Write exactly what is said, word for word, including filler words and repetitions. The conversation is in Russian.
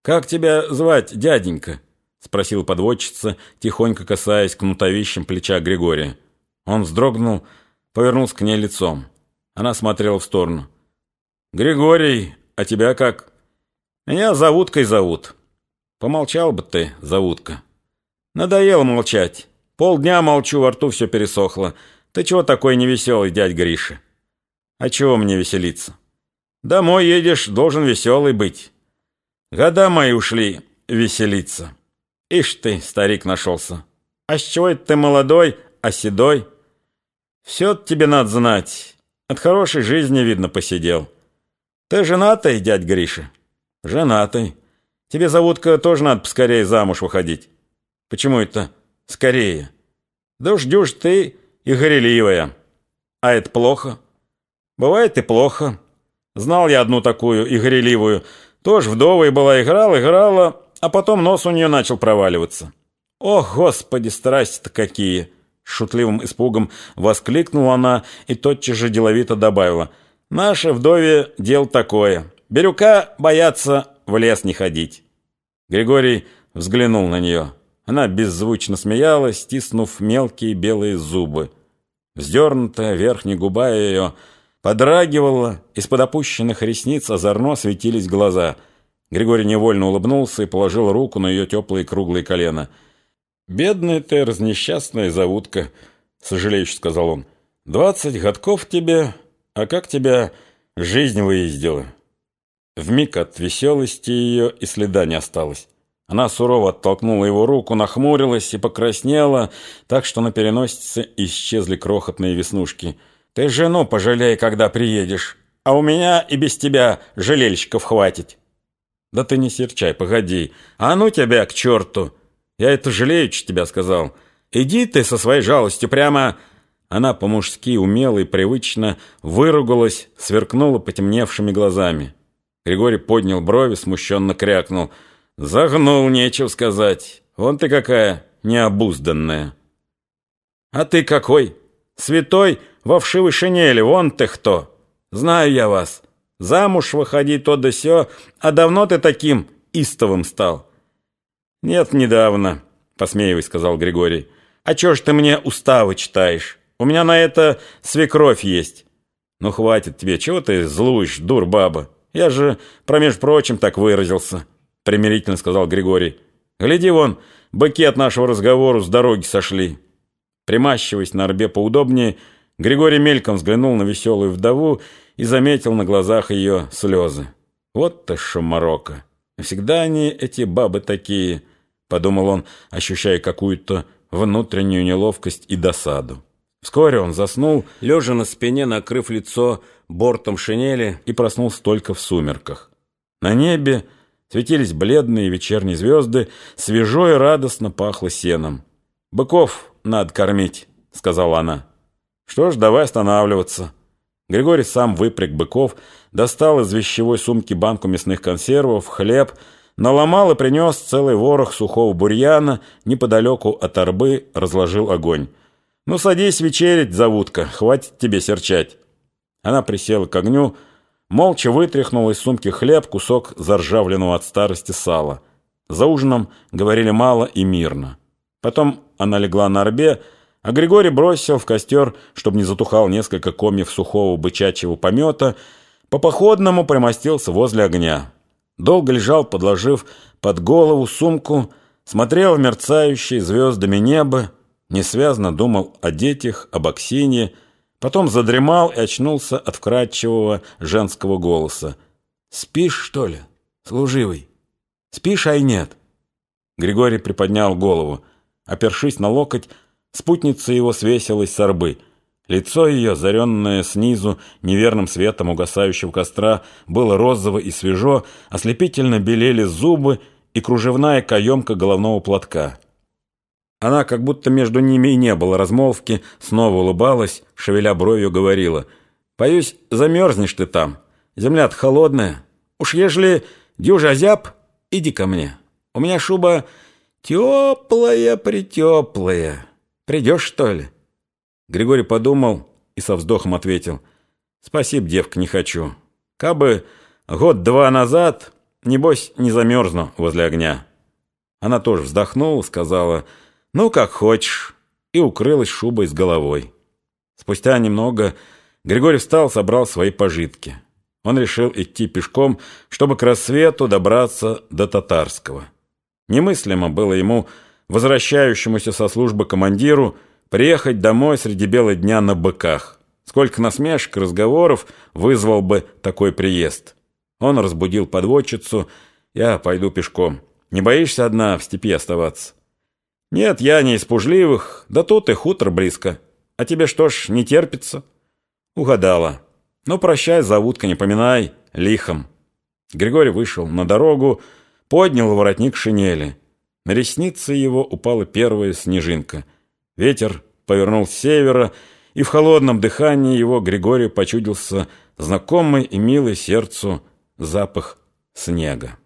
«Как тебя звать, дяденька?» — спросила подводчица, тихонько касаясь кнутовищем плеча Григория. Он вздрогнул, повернулся к ней лицом. Она смотрела в сторону. «Григорий, а тебя как?» «Меня Завуткой зовут». «Помолчал бы ты, Завутка». «Надоело молчать. Полдня молчу, во рту все пересохло. Ты чего такой невеселый, дядь Гриша?» «А чего мне веселиться?» «Домой едешь, должен веселый быть». «Года мои ушли веселиться». «Ишь ты, старик нашелся. А с чего это ты молодой, а седой?» «Все тебе надо знать. От хорошей жизни, видно, посидел». «Ты женатый, дядь Гриша?» «Женатый. Тебе, Завутка, тоже надо поскорее замуж выходить». «Почему это скорее?» «Да уж дюж ты и гореливая». «А это плохо?» «Бывает и плохо. Знал я одну такую и гореливую. Тоже вдовой была, играла, играла, а потом нос у нее начал проваливаться». «Ох, Господи, страсти-то какие!» С шутливым испугом воскликнула она и тотчас же деловито добавила. «Наше вдове дело такое. Бирюка боятся в лес не ходить». Григорий взглянул на нее. Она беззвучно смеялась, стиснув мелкие белые зубы. Вздернутая верхняя губа ее подрагивала, из-под опущенных ресниц озорно светились глаза. Григорий невольно улыбнулся и положил руку на ее теплые круглые колена. «Бедная ты, разнесчастная Завутка», — сожалеюще сказал он. «Двадцать годков тебе, а как тебя жизнь выездила?» Вмиг от веселости ее и следа не осталось. Она сурово оттолкнула его руку, нахмурилась и покраснела, так что на переносице исчезли крохотные веснушки. «Ты жену пожалей, когда приедешь, а у меня и без тебя жалельщиков хватит». «Да ты не серчай, погоди. А ну тебя к черту! Я это жалеючи тебя сказал. Иди ты со своей жалостью прямо...» Она по-мужски умело и привычно выругалась, сверкнула потемневшими глазами. Григорий поднял брови, смущенно крякнул. «Загнул, нечего сказать. Вон ты какая необузданная». «А ты какой? Святой во вшивой шинели, вон ты кто. Знаю я вас. Замуж выходи то да сё, а давно ты таким истовым стал». «Нет, недавно», — посмеиваясь, сказал Григорий. «А чё ж ты мне уставы читаешь? У меня на это свекровь есть». «Ну хватит тебе, чего ты злуешь, дур-баба? Я же, промеж прочим, так выразился», — примирительно сказал Григорий. «Гляди вон, быки от нашего разговора с дороги сошли». Примащиваясь на орбе поудобнее, Григорий мельком взглянул на веселую вдову и заметил на глазах ее слезы. «Вот-то шуморока! Всегда они, эти бабы, такие», — подумал он, ощущая какую-то внутреннюю неловкость и досаду. Вскоре он заснул, лежа на спине, накрыв лицо бортом шинели, и проснулся только в сумерках. На небе светились бледные вечерние звезды, свежо и радостно пахло сеном. «Быков надо кормить», — сказала она. «Что ж, давай останавливаться». Григорий сам выпряг быков, достал из вещевой сумки банку мясных консервов, хлеб, наломал и принес целый ворох сухого бурьяна, неподалеку от орбы разложил огонь. «Ну, садись вечерить, Завутка, хватит тебе серчать». Она присела к огню, молча вытряхнула из сумки хлеб, кусок заржавленного от старости сала. За ужином говорили мало и мирно. Потом она легла на орбе, а Григорий бросил в костер, чтобы не затухал, несколько комьев сухого бычачьего помета, по-походному примостился возле огня. Долго лежал, подложив под голову сумку, смотрел в мерцающее звездами небо, несвязно думал о детях, об Аксинье, потом задремал и очнулся от вкрадчивого женского голоса. «Спишь, что ли, служивый? Спишь, ай нет?» Григорий приподнял голову. Опершись на локоть, спутница его свесилась с орбы. Лицо ее, заренное снизу неверным светом угасающего костра, было розово и свежо, ослепительно белели зубы и кружевная каемка головного платка. Она, как будто между ними и не было размолвки, снова улыбалась, шевеля бровью говорила: «Боюсь, замерзнешь ты там. Земля-то холодная. Уж ежели дюжа озяб, иди ко мне. У меня шуба теплая-притеплая. Придешь, что ли?» Григорий подумал и со вздохом ответил: «Спасибо, девка, не хочу. Кабы год-два назад Небось, не замерзну возле огня». Она тоже вздохнула, сказала: «Ну, как хочешь», и укрылась шубой с головой. Спустя немного Григорий встал, собрал свои пожитки. Он решил идти пешком, чтобы к рассвету добраться до Татарского. Немыслимо было ему, возвращающемуся со службы командиру, приехать домой среди бела дня на быках. Сколько насмешек и разговоров вызвал бы такой приезд. Он разбудил подводчицу: «Я пойду пешком. Не боишься одна в степи оставаться?» «Нет, я не из пужливых, да тут и хутор близко. А тебе что ж, не терпится?» «Угадала. Ну, прощай, завутка, не поминай, лихом». Григорий вышел на дорогу, поднял воротник шинели. На ресницы его упала первая снежинка. Ветер повернул с севера, и в холодном дыхании его Григорию почудился знакомый и милый сердцу запах снега.